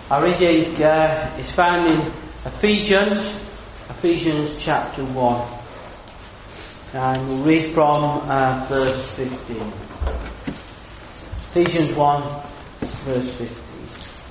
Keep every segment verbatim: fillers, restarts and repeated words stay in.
Our reading uh, is found in Ephesians, Ephesians chapter one. And we'll read from uh, verse fifteen. Ephesians one, verse fifteen.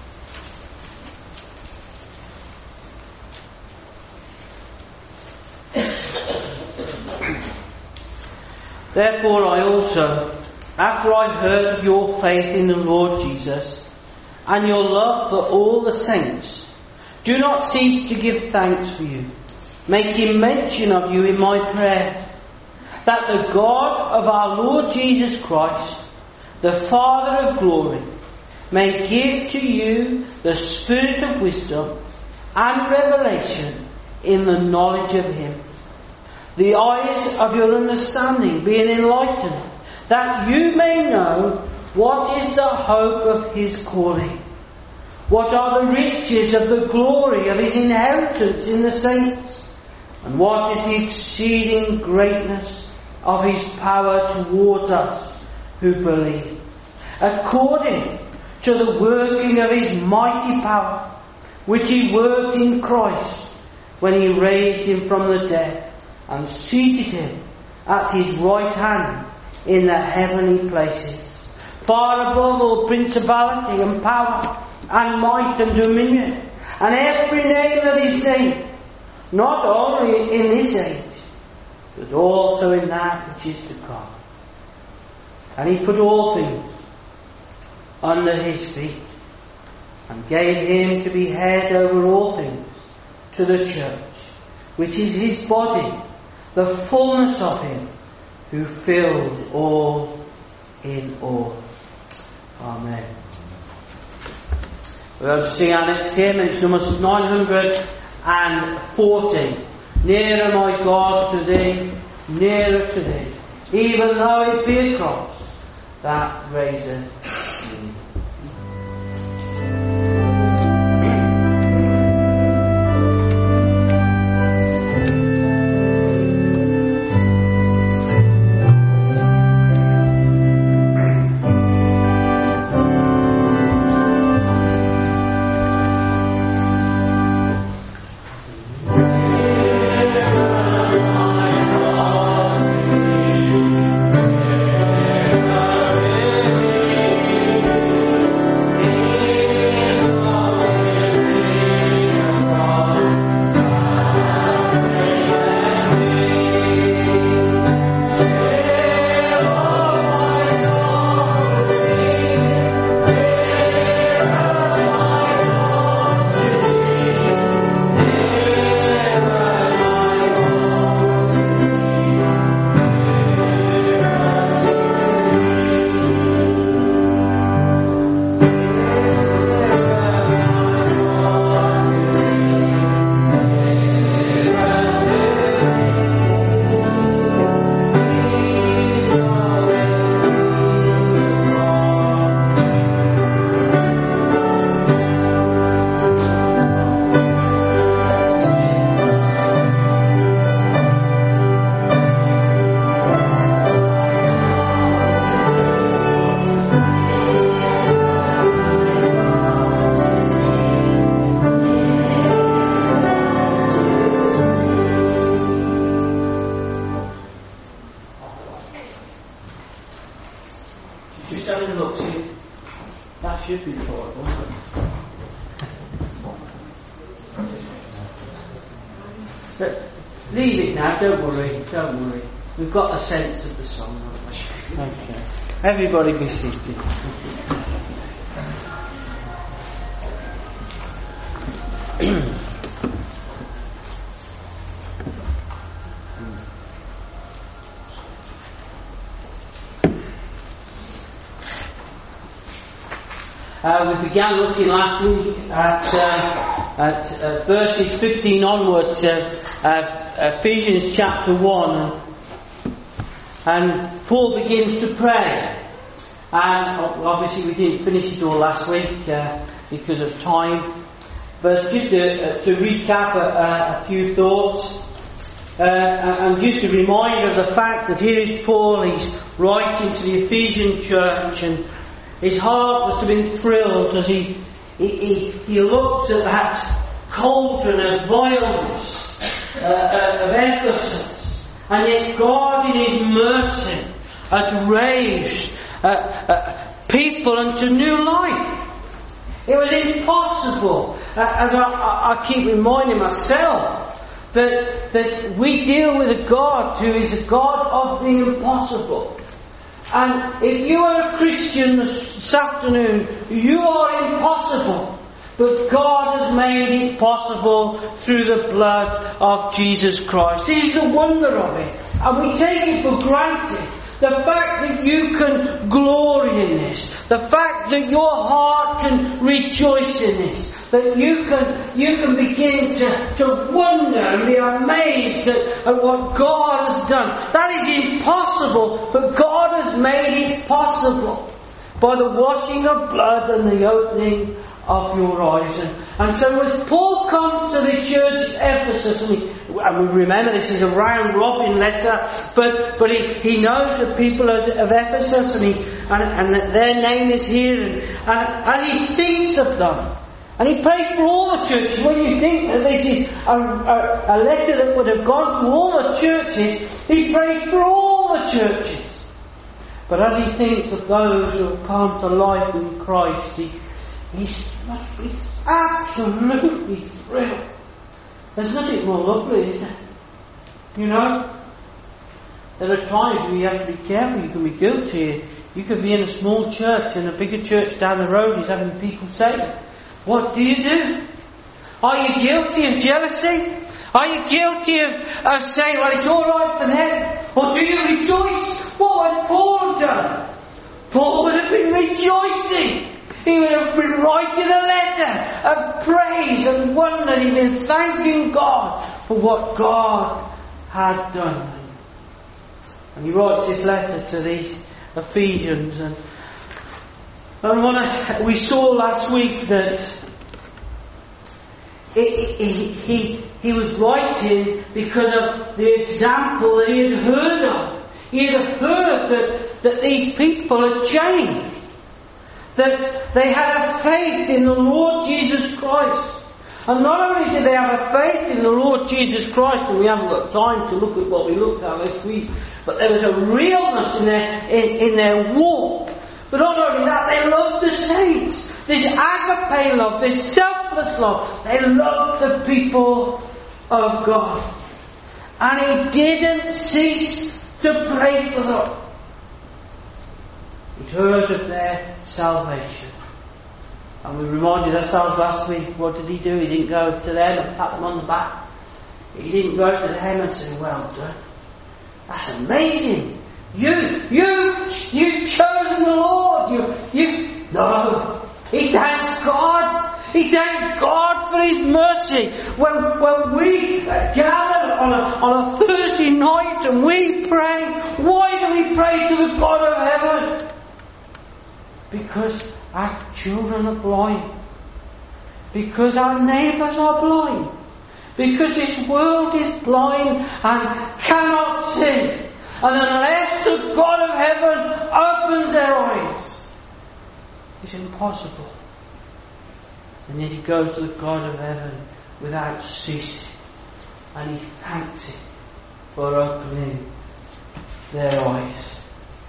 Therefore I also, after I heard of your faith in the Lord Jesus, and your love for all the saints, do not cease to give thanks for you, making mention of you in my prayers, that the God of our Lord Jesus Christ, the Father of glory, may give to you the spirit of wisdom and revelation in the knowledge of Him, the eyes of your understanding being enlightened, that you may know what is the hope of His calling, what are the riches of the glory of His inheritance in the saints, and what is the exceeding greatness of His power towards us who believe, according to the working of His mighty power, which He worked in Christ when He raised Him from the dead and seated Him at His right hand in the heavenly places, far above all principality and power and might and dominion, and every name that is named, not only in this age, but also in that which is to come. And He put all things under His feet, and gave Him to be head over all things to the church, which is His body, the fullness of Him who fills all in all. Amen. We're going to sing our next hymn. It's number nine hundred forty. Nearer, my God, to Thee, nearer to Thee, even though it be a cross that raiseth me. Leave it now, don't worry, don't worry. We've got a sense of the song, haven't we? Okay. Everybody be seated. Uh, we began looking last week at, uh, at uh, verses fifteen onwards, uh, uh, Ephesians chapter one, and Paul begins to pray. And obviously we didn't finish it all last week uh, because of time, but just to, uh, to recap a, a few thoughts, uh, and just a reminder of the fact that here is Paul, he's writing to the Ephesian church, and his heart must have been thrilled as he he, he, he looks at that cauldron of violence uh, uh, of Ephesus, and yet God in His mercy had raised uh, uh, people unto new life. It was impossible, uh, as I, I, I keep reminding myself, that, that we deal with a God who is a God of the impossible. And if you are a Christian this afternoon, you are impossible. But God has made it possible through the blood of Jesus Christ. This is the wonder of it. And we take it for granted. The fact that you can glory in this, the fact that your heart can rejoice in this, that you can you can begin to, to wonder and be amazed at, at what God has done. That is impossible, but God has made it possible by the washing of blood and the opening of your eyes. And, and so as Paul comes to the church at Ephesus, and, he, and we remember this is a round robin letter, but but he, he knows the people of, of Ephesus, and he and, and their name is here, and, and as he thinks of them, and he prays for all the churches. When you think that this is a, a, a letter that would have gone to all the churches, he prays for all the churches. But as he thinks of those who have come to life in Christ, he He must be absolutely thrilled. There's nothing more lovely, is there? You know, there are times where you have to be careful. You can be guilty. You could be in a small church, and a bigger church down the road is having people saved. What do you do? Are you guilty of jealousy? Are you guilty of, of saying, well, it's all right for them? Or do you rejoice? What had Paul done? Paul would have been rejoicing. He would have been writing a letter of praise and wonder. He'd been thanking God for what God had done. And he writes this letter to these Ephesians. And, and what I, we saw last week that it, it, he, he, he was writing because of the example that he had heard of. He had heard that, that these people had changed. That they had a faith in the Lord Jesus Christ. And not only did they have a faith in the Lord Jesus Christ, and we haven't got time to look at what we looked at last week, but there was a realness in their, in, in their walk. But not only that, they loved the saints. This agape love, this selfless love. They loved the people of God. And he didn't cease to pray for them. He'd heard of their salvation. And we reminded ourselves last week, what did he do? He didn't go to them and pat them on the back. He didn't go to them and say, well done. That's amazing. You, you, you've chosen the Lord. You, you, no. He thanks God. He thanks God for His mercy. When, when we gather on a, on a Thursday night and we pray, why do we pray to the God of heaven? Because our children are blind. Because our neighbours are blind. Because this world is blind and cannot see. And unless the God of heaven opens their eyes, it's impossible. And yet he goes to the God of heaven without ceasing. And he thanks Him for opening their eyes.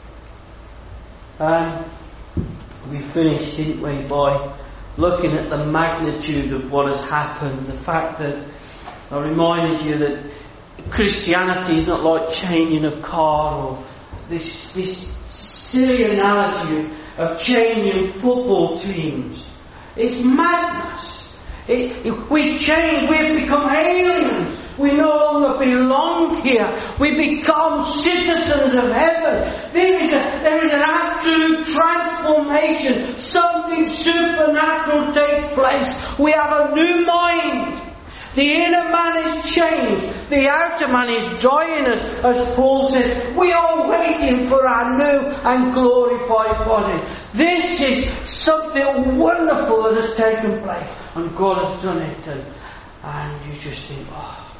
Um, we finished, didn't we, by looking at the magnitude of what has happened. The fact that I reminded you that Christianity is not like changing a car, or this, this silly analogy of changing football teams. It's madness. It, if we change, we become aliens. We no longer belong here. We become citizens of heaven. There is, a, there is an absolute transformation. Something supernatural takes place. We have a new mind. The inner man is changed. The outer man is dying, as, as Paul said. We are waiting for our new and glorified body. This is something wonderful that has taken place. And God has done it. And, and you just think, oh.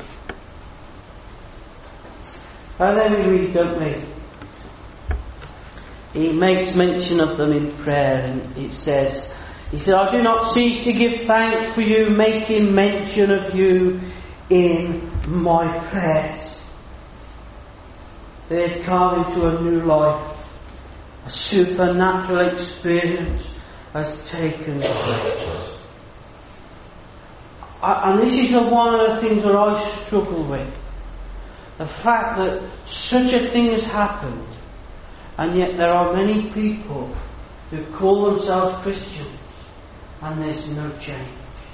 And then we read, don't we? He makes mention of them in prayer, and it says, He said, I do not cease to give thanks for you, making mention of you in my prayers. They had come into a new life. A supernatural experience has taken place. I, and this is one of the things that I struggle with. The fact that such a thing has happened, and yet there are many people who call themselves Christians, and there's no change.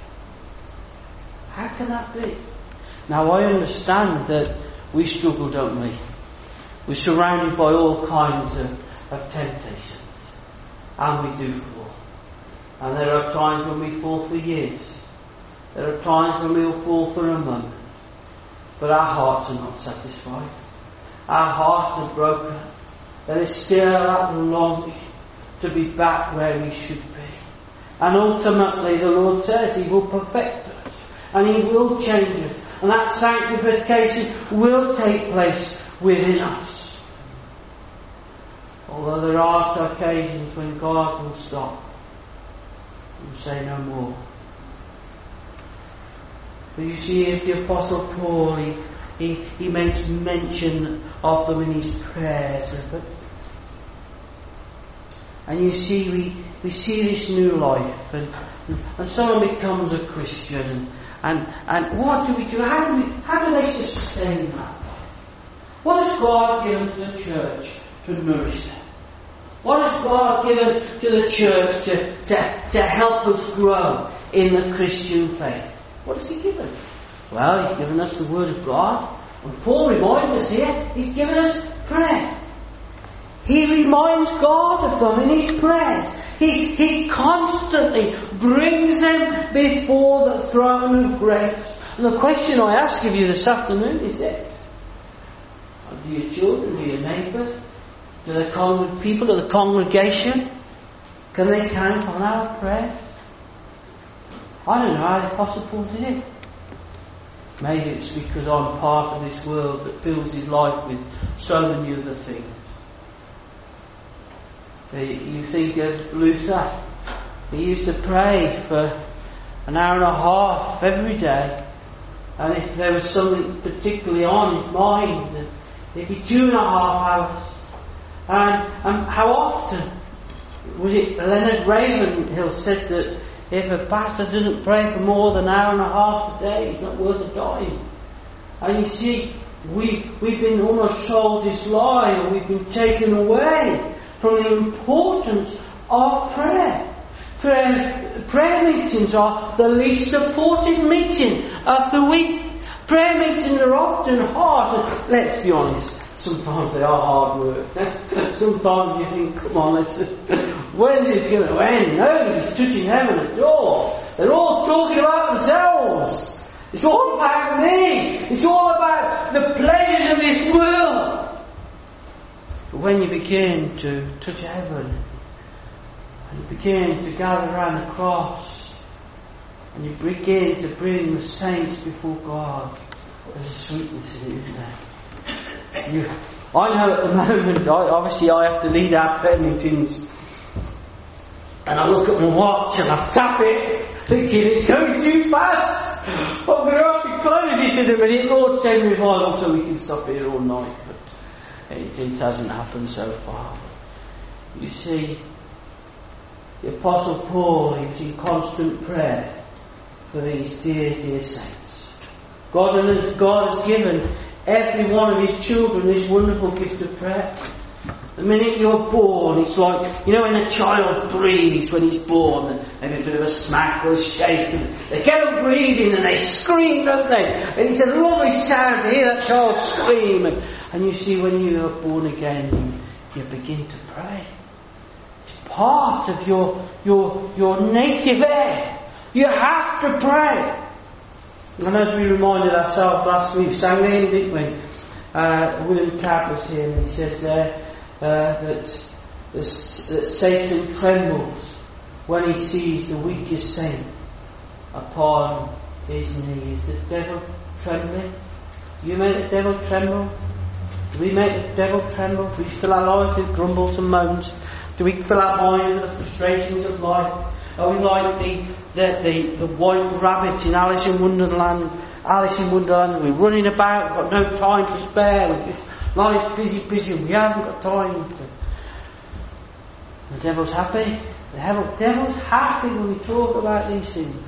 How can that be? Now I understand that we struggle, don't we? We're surrounded by all kinds of, of temptations. And we do fall. And there are times when we fall for years. There are times when we'll fall for a moment. But our hearts are not satisfied. Our hearts are broken. There is still that longing to be back where we should be. And ultimately the Lord says He will perfect us. And He will change us. And that sanctification will take place within us. Although there are occasions when God will stop and say no more. But you see, if the Apostle Paul, he, he, he makes mention of them in his prayers. But, and you see, we, we see this new life, and, and someone becomes a Christian, and, and what do we do? How do we, how do they sustain that life? What has God given to the church to nourish them? What has God given to the church to, to, to help us grow in the Christian faith? What has He given? Well, He's given us the Word of God. And Paul reminds us here, He's given us prayer. He reminds God of them in His prayers. He, he constantly brings them before the throne of grace. And the question I ask of you this afternoon is this. Do your children, do your neighbours, do the con- people of the congregation, can they count on our prayers? I don't know how the Apostle Paul did it. Maybe it's because I'm part of this world that fills his life with so many other things. You think of Luther. He used to pray for an hour and a half every day. And if there was something particularly on his mind, it'd be two and a half hours. And, and how often was it Leonard Ravenhill said that if a pastor doesn't pray for more than an hour and a half a day, he's not worth a dime. And you see, we, we've been almost sold this lie, or we've been taken away from the importance of prayer. Prayer, prayer meetings are the least supported meeting of the week. Prayer meetings are often hard, and let's be honest, sometimes they are hard work. Sometimes you think, come on, let's, when is this going to end? Nobody's touching heaven at all. They're all talking about themselves. It's all about me. It's all about the pleasures of this world. But when you begin to touch heaven, and you begin to gather around the cross, and you begin to bring the saints before God, there's a sweetness in it, isn't there? You, I know at the moment, I, obviously I have to lead our prayer meetings, and I look at my watch and I tap it, thinking it's going too fast. I'm going to have to close this in a minute. Lord, send me revival so we can stop here all night. But it, it hasn't happened so far. You see, the Apostle Paul is in constant prayer for these dear, dear saints. God has, God has given every one of His children this wonderful gift of prayer. The minute you're born, it's like, you know, when a child breathes when he's born, maybe a bit of a smack or a shake, and they get up breathing and they scream, don't they? And it's a lovely sound to hear that child scream. And, and you see, when you are born again, you, you begin to pray. It's part of your, your, your native air. You have to pray. And as we reminded ourselves last week, sang the hymn, didn't we? Uh, William Cowper's here, and he says there uh, that, that Satan trembles when he sees the weakest saint upon his knees. The devil trembling. Do you make the devil tremble? Do we make the devil tremble? Do we fill our lives with grumbles and moans? Do we fill our minds with the frustrations of life? Are we like the, the, the, the white rabbit in Alice in Wonderland? Alice in Wonderland, we're running about, we've got no time to spare, we're just life's busy, busy, and we haven't got time. The devil's happy. The devil, devil's happy when we talk about these things.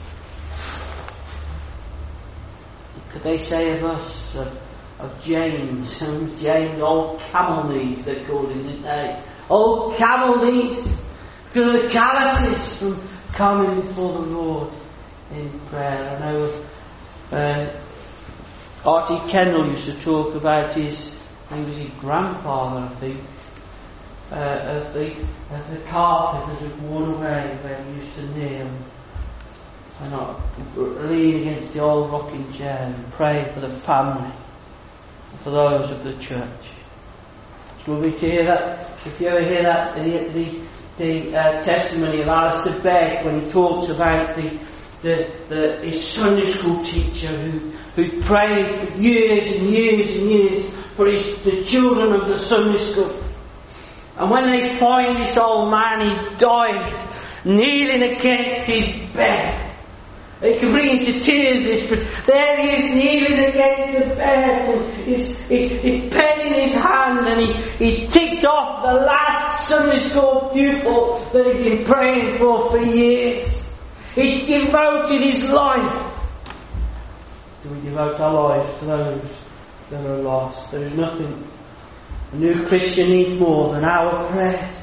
What could they say of us, of, of James? James, old camel knees, they called him, didn't they? Old camel knees, because of the calluses from coming before the Lord in prayer. I know uh, Artie Kendall used to talk about his, I think it was his grandfather, I think, uh, of the of the carpet that had worn away where he used to kneel and not lean against the old rocking chair and pray for the family, for those of the church. It's lovely to hear that. If you ever hear that, the the, the uh, testimony of Alistair Beck when he talks about the the, the his Sunday school teacher who who prayed for years and years and years for his the children of the Sunday school. And when they find this old man, he died kneeling against his bed. It can bring you to tears, this, but there he is kneeling against the bed, and his, his, his pen in his hand, and he, he ticked off the last Sunday school pupil that he'd been praying for for years. He devoted his life. Do we devote our lives to those that are lost? There is nothing a new Christian needs more than our prayers.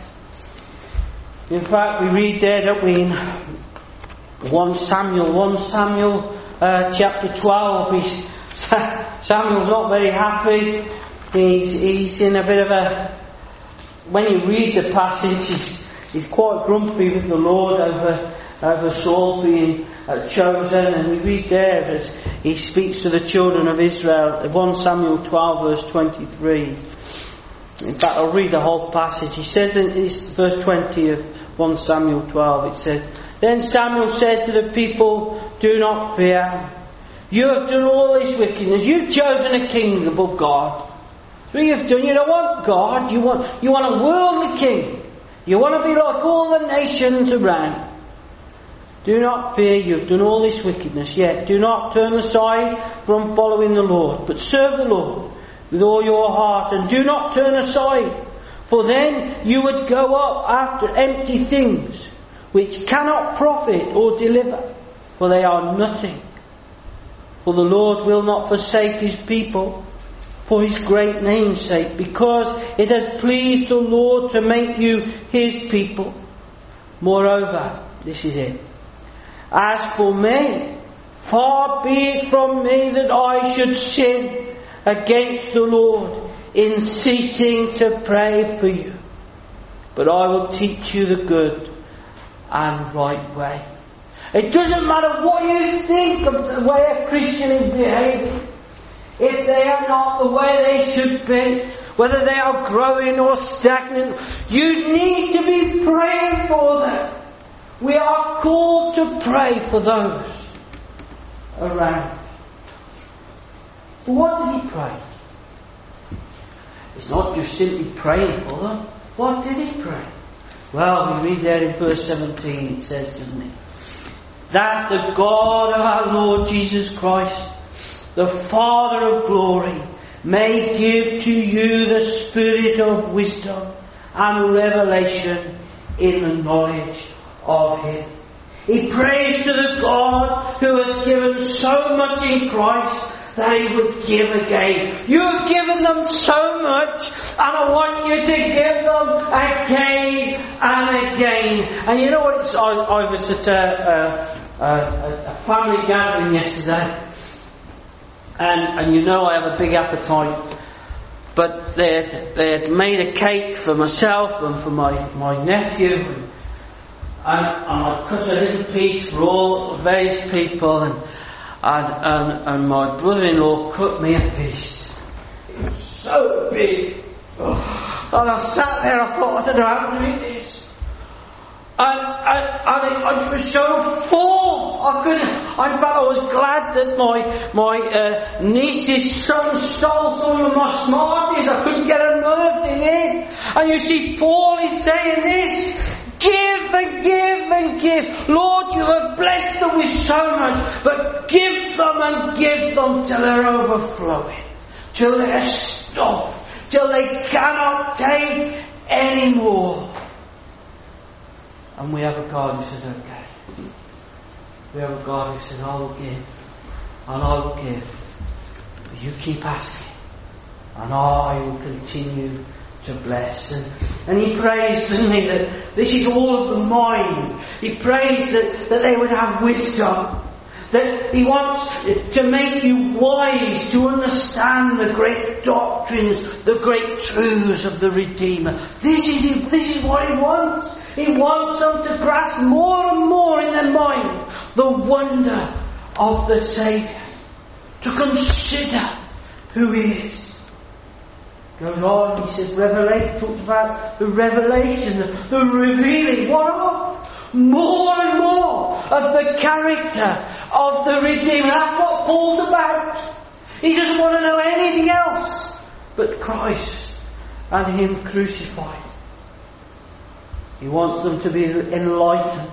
In fact, we read there, don't we, in First Samuel, First Samuel uh, chapter twelve, he's, Samuel's not very happy. He's, he's in a bit of a, when you read the passage, he's, he's quite grumpy with the Lord over, over Saul being uh, chosen. And we read there as he speaks to the children of Israel, First Samuel twelve verse twenty-three. In fact, I'll read the whole passage. He says in this verse twenty of First Samuel twelve, it says, "Then Samuel said to the people, 'Do not fear. You have done all this wickedness. You've chosen a king above God. So you've done. You don't want God. You want you want a worldly king. You want to be like all the nations around. Do not fear. You've done all this wickedness. Yet do not turn aside from following the Lord, but serve the Lord with all your heart, and do not turn aside, for then you would go up after empty things, which cannot profit or deliver, for they are nothing. For the Lord will not forsake his people for his great name's sake, because it has pleased the Lord to make you his people. Moreover,'" this is it, "'as for me, far be it from me that I should sin against the Lord in ceasing to pray for you. But I will teach you the good and right way.'" It doesn't matter what you think of the way a Christian is behaving. If they are not the way they should be, whether they are growing or stagnant, you need to be praying for them. We are called to pray for those around. But what did he pray? It's not just simply praying for them. What did he pray? Well, we read there in verse seventeen, it says, doesn't it? "That the God of our Lord Jesus Christ, the Father of glory, may give to you the spirit of wisdom and revelation in the knowledge of him." He prays to the God who has given so much in Christ that he would give again. You have given them so much, and I want you to give them again and again. And you know what? It's, I, I was at a, a, a family gathering yesterday, and, and you know I have a big appetite. But they had, they had made a cake for myself and for my, my nephew, and, and I cut a little piece for all various people, and And, and, and my brother-in-law cut me a piece. It was so big. Oh. And I sat there, I thought, I don't know how to eat this. And, and, and it, I was so full. I couldn't, in fact, I was glad that my, my uh, niece's son stole some of my Smarties. I couldn't get another thing in. And you see, Paul is saying this: give and give and give. Lord, you have blessed them with so much, but give them and give them till they're overflowing, till they're stuffed, till they cannot take any more. And we have a God who says, okay. We have a God who says, I will give, and I will give. But you keep asking, and I will continue to bless. And, and he prays, doesn't he, that this is all of the mind. He prays that, that they would have wisdom. That he wants to make you wise to understand the great doctrines, the great truths of the Redeemer. This is, this is what he wants. He wants them to grasp more and more in their mind the wonder of the Saviour. To consider who he is. Goes on, he says, revelate, talks about the revelation, the, the revealing. What of? More and more of the character of the Redeemer. That's what Paul's about. He doesn't want to know anything else but Christ and him crucified. He wants them to be enlightened.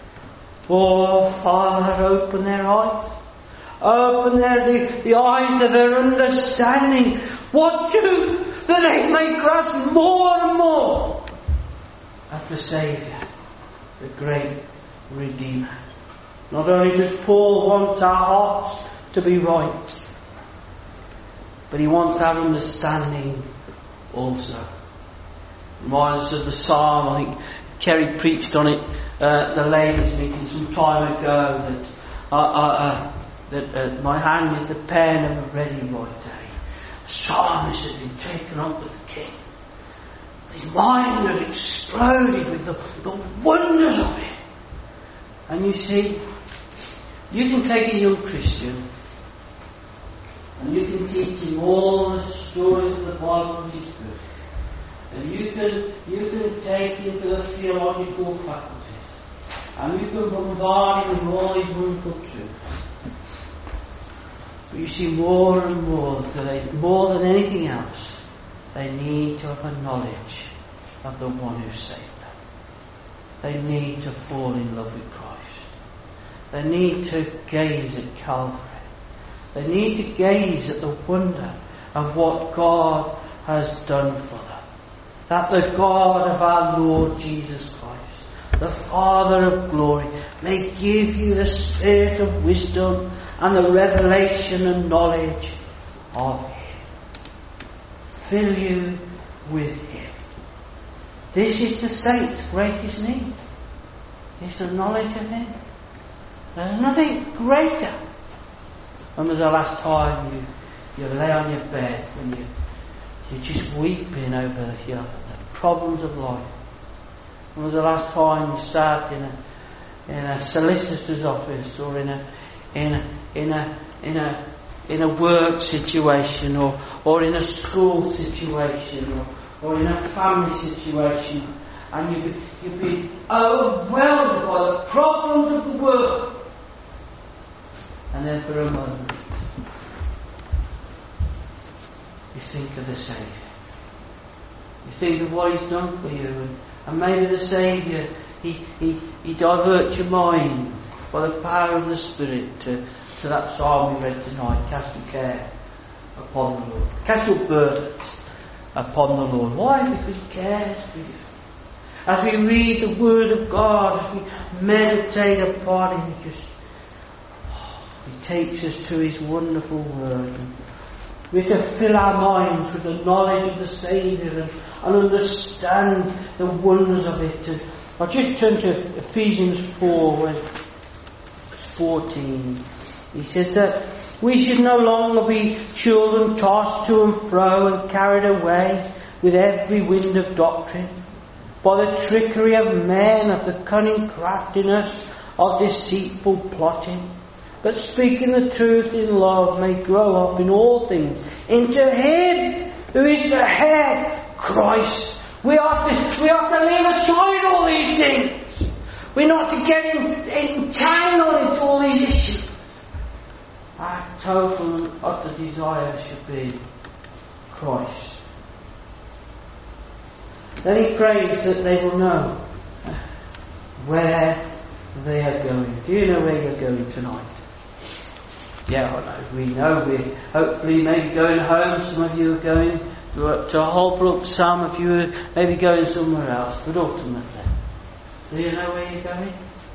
Oh, Father, open their eyes. Open their, the, the eyes of their understanding. What do? That they may grasp more and more of the Saviour, the great Redeemer. Not only does Paul want our hearts to be right, but he wants our understanding also. Reminds us of the Psalm, I think Kerry preached on it at uh, the Labour's meeting some time ago, that uh, uh, uh, that uh, my hand is the pen of a ready writer. The psalmist had been taken up with the king. His mind had exploded with the, the wonders of it. And you see, you can take a young Christian and you can teach him all the stories of the Bible, which is good. And you can you can take him to the theological faculties, and you can bombard him with all these wonderful truths. But you see, more and more, they, more than anything else, they need to have a knowledge of the one who saved them. They need to fall in love with Christ. They need to gaze at Calvary. They need to gaze at the wonder of what God has done for them. That the God of our Lord Jesus Christ, the Father of glory, may give you the spirit of wisdom and the revelation and knowledge of Him. Fill you with Him. This is the saint's greatest need. It's the knowledge of Him. There's nothing greater. When was the last time you, you lay on your bed when you, you're just weeping over you know, the problems of life? When was the last time you sat in a in a solicitor's office or in a in a in a in a in a work situation or or in a school situation or, or in a family situation, and you you've been overwhelmed by the problems of the world? And then for a moment, you think of the Saviour. You think of what He's done for you, and, and maybe the Saviour, he, he, he diverts your mind by the power of the Spirit to, to that psalm we read tonight. Cast your care upon the Lord. Cast your burdens upon the Lord. Why? Because He cares for you. As we read the Word of God, as we meditate upon Him, He just He takes us to His wonderful Word. And we have to fill our minds with the knowledge of the Saviour and, and understand the wonders of it. And I'll just turn to Ephesians four, fourteen. He says that we should no longer be children tossed to and fro and carried away with every wind of doctrine, by the trickery of men, of the cunning craftiness of deceitful plotting. But speaking the truth in love may grow up in all things into Him who is the head, Christ. We are to, we are to leave aside all these things. We're not to get in, entangled into all these issues. Our total and utter desire should be Christ. Then he prays that they will know where they are going. Do you know where you're going tonight? Yeah, I know. We know we're hopefully maybe going home. Some of you are going to Holbrook. Some of you are maybe going somewhere else. But ultimately, do you know where you're going?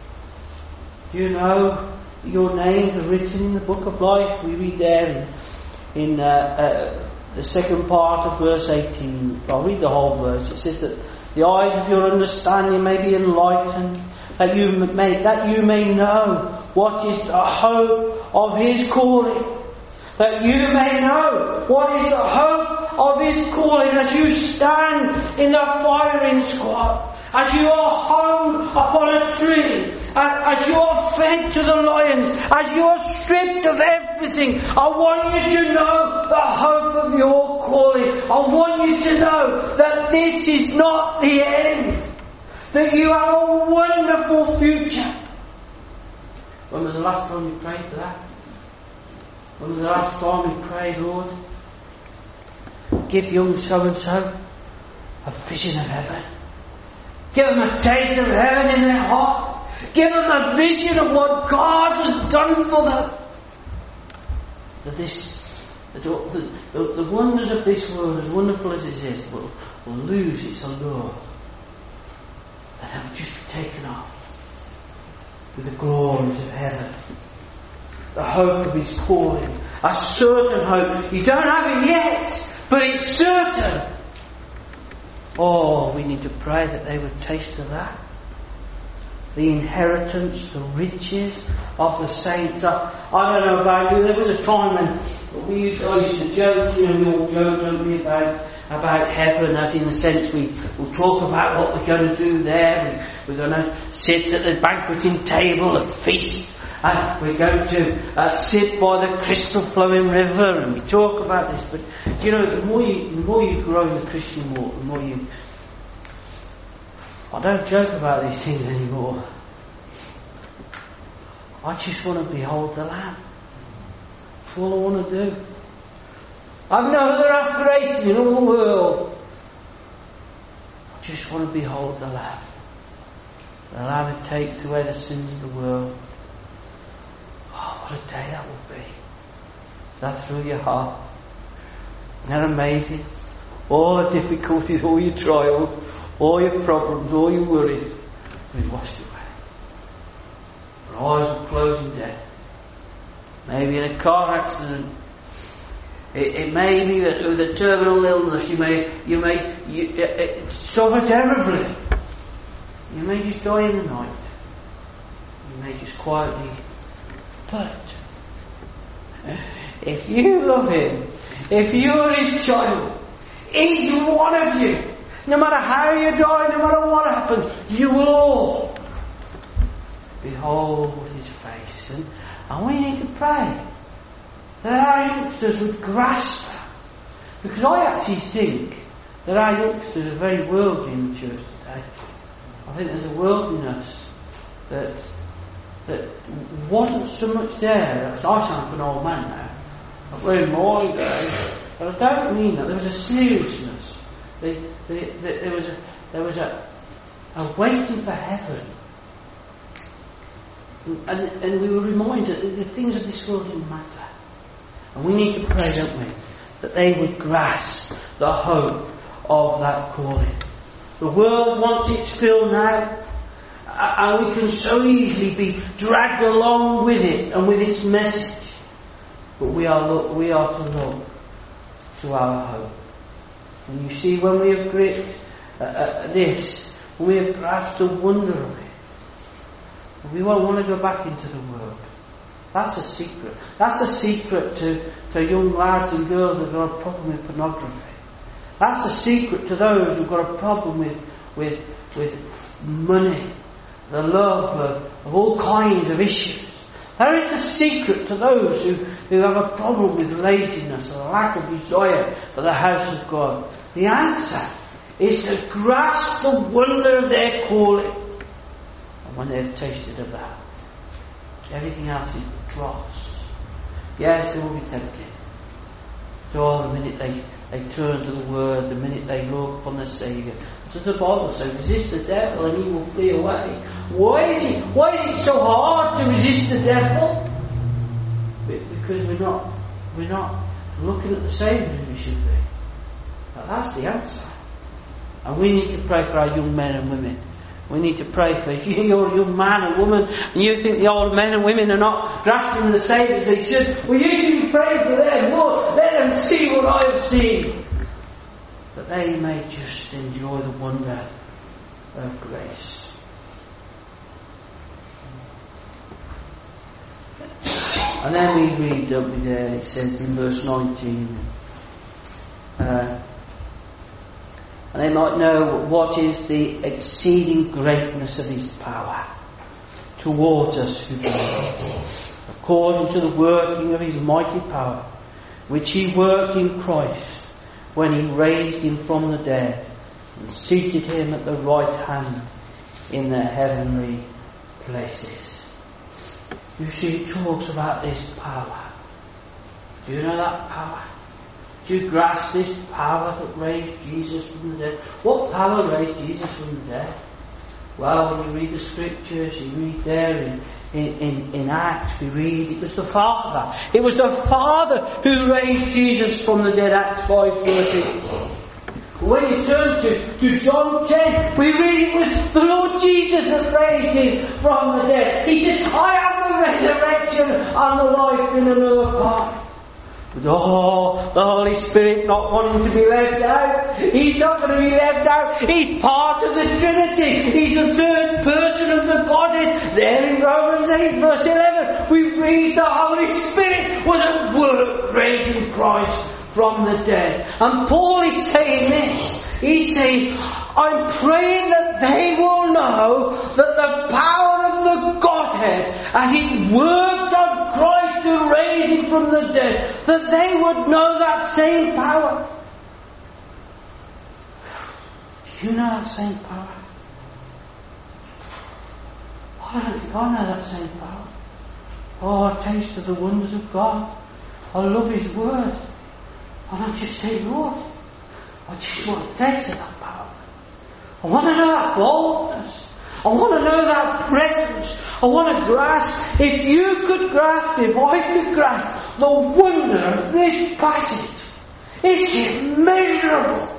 Do you know your names are written in the book of life? We read there in, in uh, uh, the second part of verse eighteen. I'll read the whole verse. It says that the eyes of your understanding may be enlightened, that you may that you may know what is the hope of His calling. That you may know what is the hope of His calling as you stand in the firing squad, as you are hung upon a tree, as you are fed to the lions, as you are stripped of everything. I want you to know the hope of your calling. I want you to know that this is not the end, that you have a wonderful future. When was the last time you prayed for that? When was the last time you prayed, Lord, give young so-and-so a vision of heaven? Give them a taste of heaven in their heart. Give them a vision of what God has done for them. That this, the, the, the wonders of this world, as wonderful as it is, will, will lose its allure. That they will just be taken off with the glories of heaven. The hope of His calling. A certain hope. You don't have it yet, but it's certain. Oh, we need to pray that they would taste of that. The inheritance, the riches of the saints. I, I don't know about you, there was a time when we used, I used to joke, you know, we all joke, don't we, about, about heaven, as in the sense we will talk about what we're going to do there. We, we're going to sit at the banqueting table and feast. And we're going to uh, sit by the crystal flowing river, and we talk about this. But you know, the more you, the more you grow in the Christian walk, the more you. I don't joke about these things anymore. I just want to behold the Lamb. That's all I want to do. I've no other aspiration in all the world. I just want to behold the Lamb. The Lamb who takes away the sins of the world. Oh, what a day that will be. Is that through your heart? Isn't that amazing? All the difficulties, all your trials, all your problems, all your worries will be washed away. Our eyes will close in death. Maybe in a car accident. It, it may be that with a terminal illness you may you may you, it, it, suffer terribly. You may just die in the night. You may just quietly. But if you love Him, if you're His child, each one of you, no matter how you die, no matter what happens, you will all behold His face. And, and we need to pray that our youngsters would grasp that. Because I actually think that our youngsters are very worldly in the church today. I think there's a worldliness that that wasn't so much there. I sound like an old man now. I've in my day, but I don't mean that. There was a seriousness. They, they, they, there was a, there was a, a waiting for heaven, and, and we were reminded that the things of this world didn't matter. And we need to pray, don't we, that they would grasp the hope of that calling. The world wants its fill now. And we can so easily be dragged along with it and with its message. But we are look, we are to look to our hope. And you see, when we have gripped uh, uh, this, when we have grasped the wonder of it, we won't want to go back into the world. That's a secret. That's a secret to, to young lads and girls who've got a problem with pornography. That's a secret to those who've got a problem with with with money. The love of, of all kinds of issues. There is a secret to those who, who have a problem with laziness or a lack of desire for the house of God. The answer is to grasp the wonder of their calling. And when they've tasted of that, everything else is dross. Yes, they will be tempted Oh, the minute they, they turn to the Word, the minute they look upon the Saviour. Does the Bible say, resist the devil and he will flee away? Why is it, why is it so hard to resist the devil? Because we're not, we're not looking at the Saviour as we should be. Now, that's the answer. And we need to pray for our young men and women. We need to pray for if you're a young man or woman and you think the old men and women are not grasping the Saviour as they should. Well, you should be praying for them. Lord, let them see what I have seen. That they may just enjoy the wonder of grace. And then we read, don't we, there, it says in verse nineteen, uh, and they might know what is the exceeding greatness of his power towards us who believe, according to the working of his mighty power, which he worked in Christ, when he raised him from the dead and seated him at the right hand in the heavenly places. You see, it talks about this power. Do you know that power? Do you grasp this power that raised Jesus from the dead? What power raised Jesus from the dead? Well, when you read the scriptures, you read there in, in, in, in Acts, we read it was the Father. It was the Father who raised Jesus from the dead, Acts five thirty. When you turn to, to John ten, we read it was the Lord Jesus that raised him from the dead. He says, I am the resurrection and the life in another part. But oh, the Holy Spirit not wanting to be left out. He's not going to be left out. He's part of the Trinity. He's the third person of the Godhead. There in Romans eight verse eleven, we read the Holy Spirit was at work raising Christ from the dead. And Paul is saying this. He's saying, I'm praying that they will know that the power of the Godhead, as it worked on Christ to raise him from the dead, that they would know that same power. Do you know that same power? I don't think I know that same power. Oh, I taste of the wonders of God. I love his word. And I just say, Lord, I just want to taste of that power. I want to know that boldness. I want to know that presence. I want to grasp. If you could grasp, if I could grasp the wonder of this passage, it's immeasurable.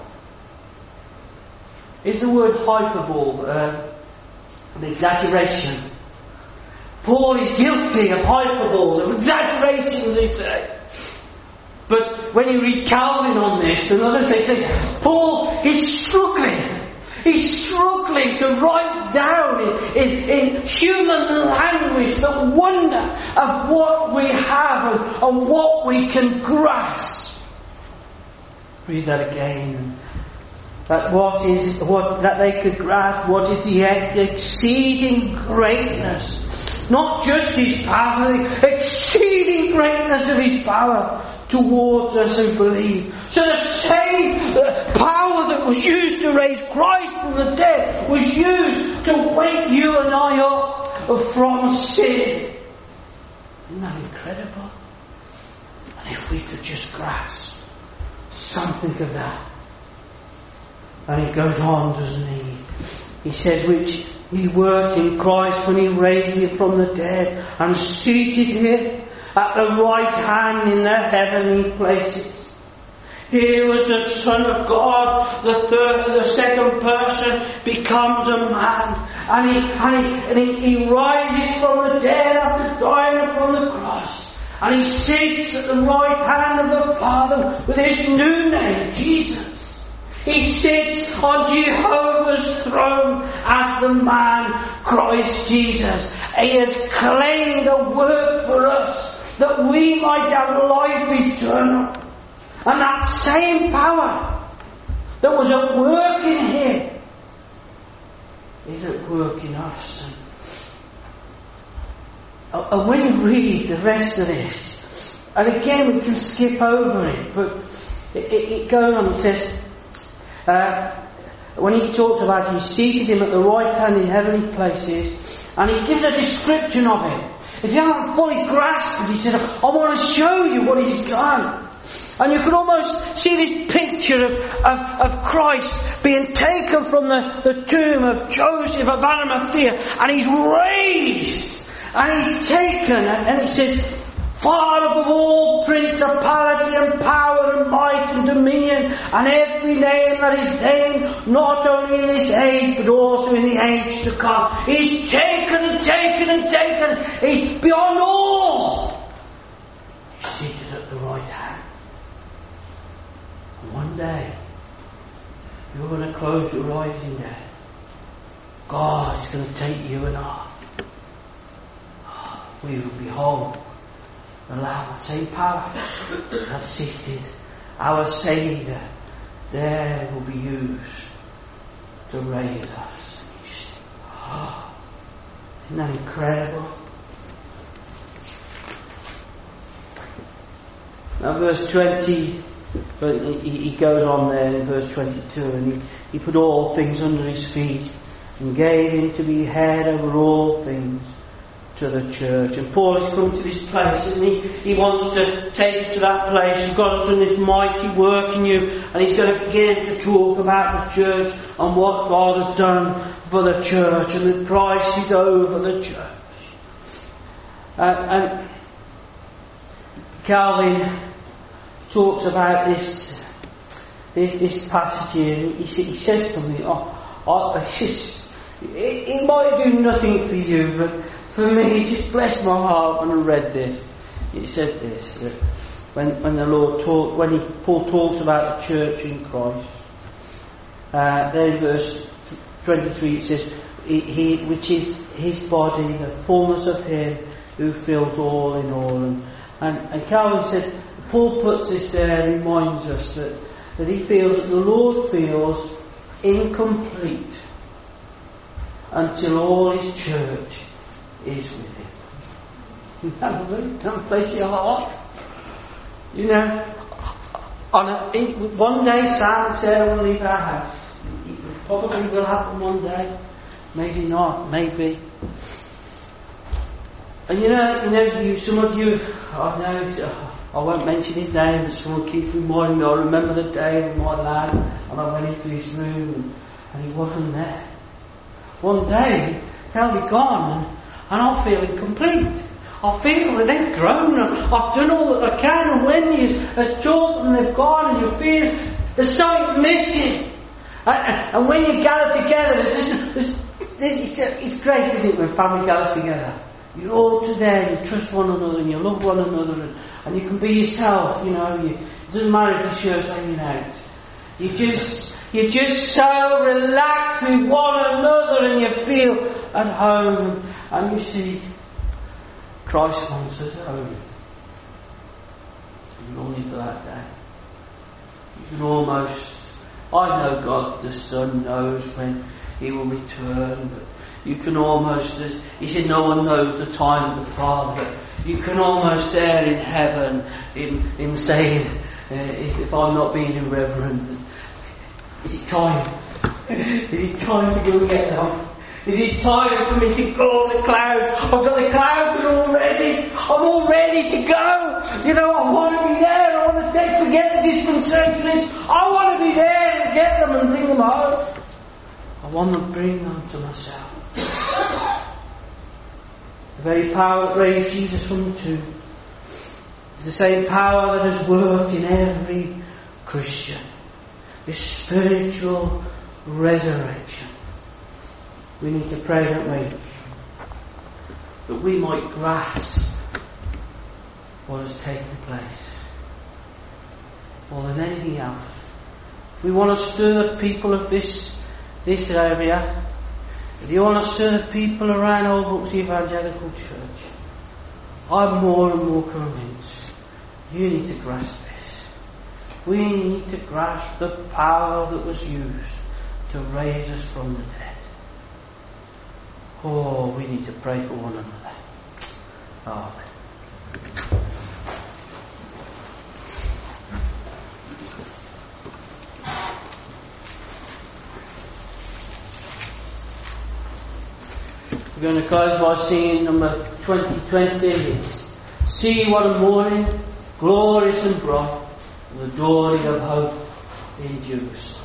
Is the word hyperbole uh, an exaggeration? Paul is guilty of hyperbole, of exaggerations, they say. But when you read Calvin on this and others, they say, Paul is struggling. He's struggling to write down in, in, in human language the wonder of what we have and, and what we can grasp. Read that again. That what is what that they could grasp what is the exceeding greatness, not just his power, the exceeding greatness of his power towards us who believe. So the same power that was used to raise Christ from the dead was used to wake you and I up from sin. Isn't that incredible? And if we could just grasp something of that. And he goes on, doesn't he? He says, which he worked in Christ when he raised him from the dead and seated him at the right hand in the heavenly places. Here was the Son of God, the third, the second person, becomes a man, and he, and he, and he, he rises from the dead after dying upon the cross, and he sits at the right hand of the Father with his new name, Jesus. He sits on Jehovah's throne as the man Christ Jesus. He has claimed a work for us that we might have life eternal. And that same power that was at work in him is at work in us. And when you read the rest of this, and again we can skip over it, but it, it, it goes on, it says, Uh, when he talks about he seated him at the right hand in heavenly places, and he gives a description of it. If you haven't fully grasped it, he says, I want to show you what he's done. And you can almost see this picture of, of, of Christ being taken from the, the tomb of Joseph of Arimathea, and he's raised, and he's taken, and, and it says, far above all principality and power and might and dominion and every name that is named, not only in this age but also in the age to come. He's taken and taken and taken. He's beyond all. He's seated at the right hand. And one day, you're going to close your eyes in there. God is going to take you and I. We will behold the Lamb, same power has seated our Saviour. There will be used to raise us. Oh, isn't that incredible? Now verse twenty, but he, he goes on there in verse twenty-two, and he, he put all things under his feet and gave him to be head over all things to the church. And Paul has come to this place, and he, he wants to take you to that place. God has done this mighty work in you, and he's going to begin to talk about the church and what God has done for the church, and the price is over the church. Uh, and Calvin talks about this this, this passage here. He, he says something. Oh, oh, it's just, it, it might do nothing for you, but for me, it just blessed my heart when I read this. It said this, that when, when the Lord talked, when he, Paul talks about the church in Christ, uh, then in verse twenty-three it says, he, he, which is his body, the fullness of him who fills all in all. And, and, and Calvin said, Paul puts this there, reminds us that, that he feels, that the Lord feels incomplete until all his church is with him. Don't place your heart. You know, on a, one day Sam and Sarah will leave our house. It probably will happen one day. Maybe not. Maybe. And you know, you know, you, some of you, I know, I won't mention his name, but someone keeps reminding me. I remember the day with my lad, and I went into his room, and, and he wasn't there. One day they'll be gone. And, And I feel incomplete. I feel that they've grown. I've done all that I can. And when you have taught them, they've gone, and you feel there's something missing. And, and when you gather together, there's, there's, there's, it's great, isn't it, when family gathers together? You're all together, you trust one another, and you love one another, and, and you can be yourself. You know, you, it doesn't matter if the shirt's hanging out. You just, you're just so relaxed with one another, and you feel at home. And you see, Christ wants us home. You can only for that day. You can almost, I know God the Son knows when He will return, but you can almost, He said no one knows the time of the Father. You can almost there in heaven, in, in saying, uh, if, if I'm not being irreverent, is it time? Is it time to go and get them? Is it time for me to go on the clouds? I've got the clouds already. I'm all ready to go. You know, I want to be there. I want to take, forget the dispensations. I want to be there and get them and bring them home. I want to bring them to myself. The very power that raised Jesus from the tomb is the same power that has worked in every Christian. This spiritual resurrection. We need to pray, don't we? That we might grasp what has taken place. More than anything else. We want to stir the people of this this area. If you want to stir the people around Old Brooks Evangelical Church, I'm more and more convinced you need to grasp this. We need to grasp the power that was used to raise us from the dead. Oh, we need to pray for one another. Amen. We're going to close by singing number twenty twenty. It's See What a Morning, Glorious and Bright. the dawning of hope in Jerusalem.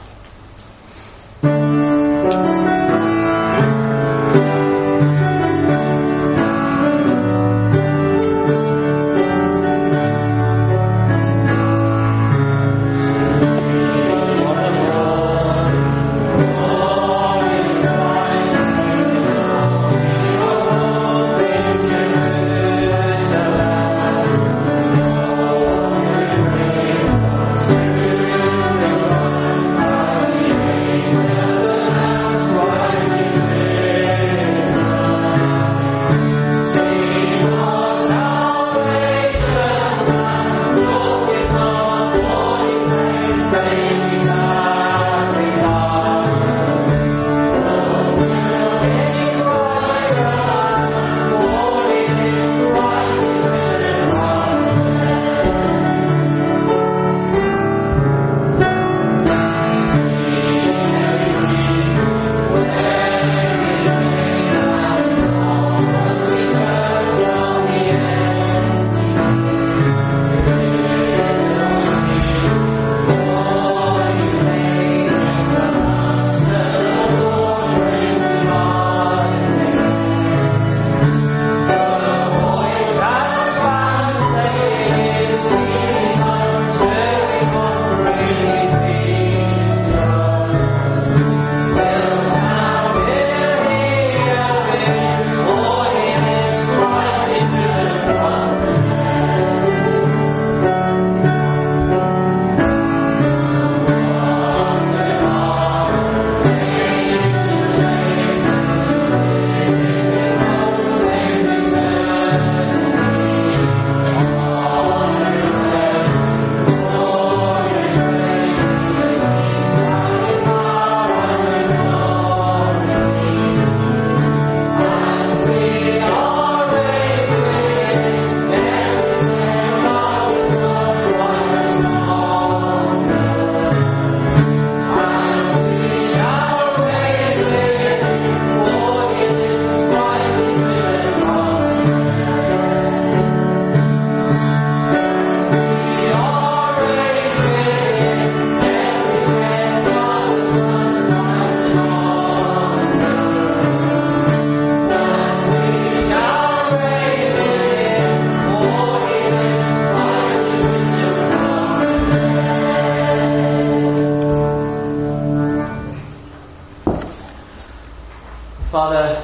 Father,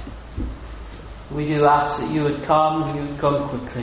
we do ask that you would come and you would come quickly.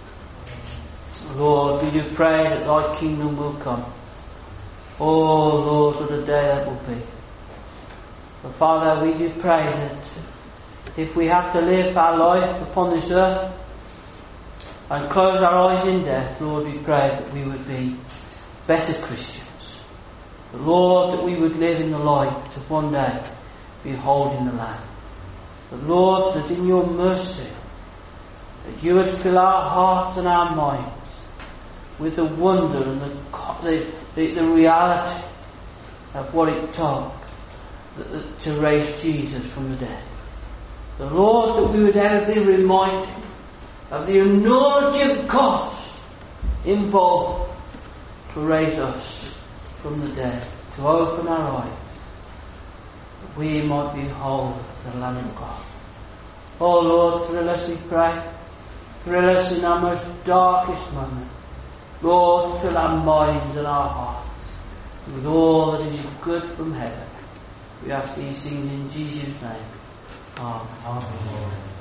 Lord, we do pray that thy kingdom will come. Oh Lord, what a day that will be. But Father, we do pray that if we have to live our life upon this earth and close our eyes in death, Lord, we pray that we would be better Christians. But Lord, that we would live in the light of one day beholding the Lamb. But Lord, that in your mercy, that you would fill our hearts and our minds with the wonder and the, the, the, the reality of what it took to raise Jesus from the dead. The Lord, that we would ever be reminded of the enormity of cost involved to raise us from the dead, to open our eyes, that we might behold the Lamb of God. Oh Lord, thrill us, we pray. Thrill us in our most darkest moment. Lord, fill our minds and our hearts with all that is good from heaven. We ask these things in Jesus' name. Amen. Amen.